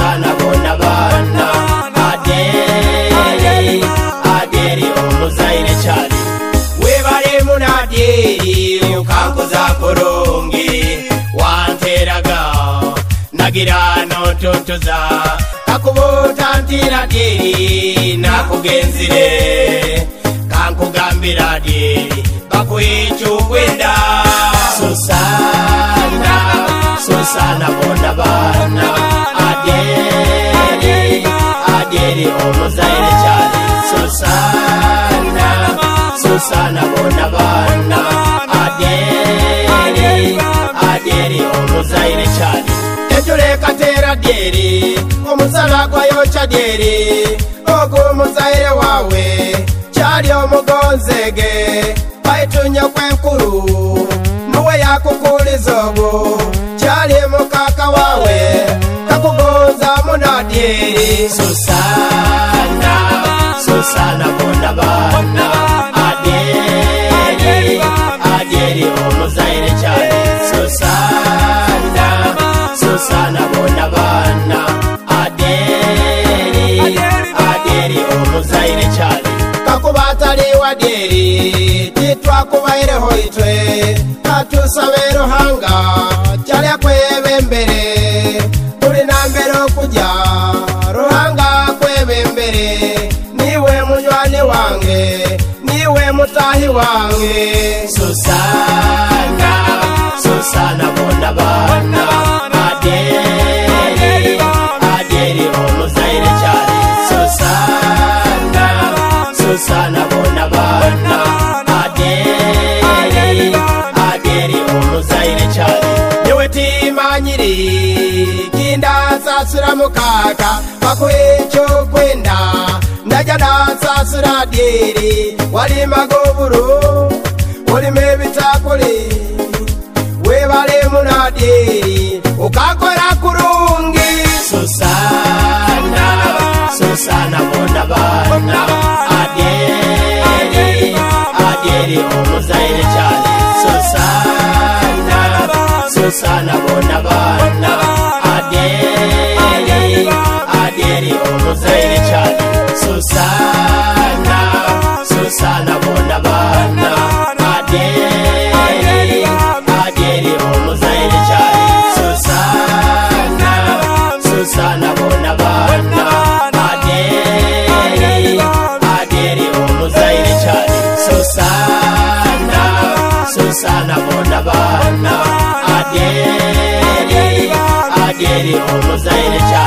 Susana bona bana Aderi umuzaire cyane webare munaderi ukankoza korongi wanteraga nagira no tutuza akubota ntira deri nakugenzire kankugambira deri bakwicyugwenda Susana bona bana Aderi umuzaire cyane Susana bona bana Aderi umuzaire cyane ejureka tera deri umusala kwa yocha deri ogo umuzaire wawe cyari umugonzege baitunya kwenkuru nuwe yakukulizogo cyari mukaka wawe kakugonza munaderi Susana bona bana Aderi umuzaire cyane Susana bona bana Aderi umuzaire cyane kakubatari waderi titwakubaire hoitwe katusabero hanga cyari kwebembere uri nambero kujya ruhanga kwebembere niwe munywani wange niwe mutahi wange Susana bona bana Aderi umuzaire cyane Susana bona bana Aderi umuzaire cyane yewe timanyiri kinda sasura mukaka bakwecho kwenda ndaja sasura deri wali magoburu wali mebitakoli webale munaderi ukakora kurungi Susana bona bana Aderi umuzaire cyane Susana bona bana Aderi umuzaire cyane Susana bona bana Aderi umuzaire cyane Susana bona bana Aderi umuzaire cyane Susana bona bana Aderi umuzaire cyane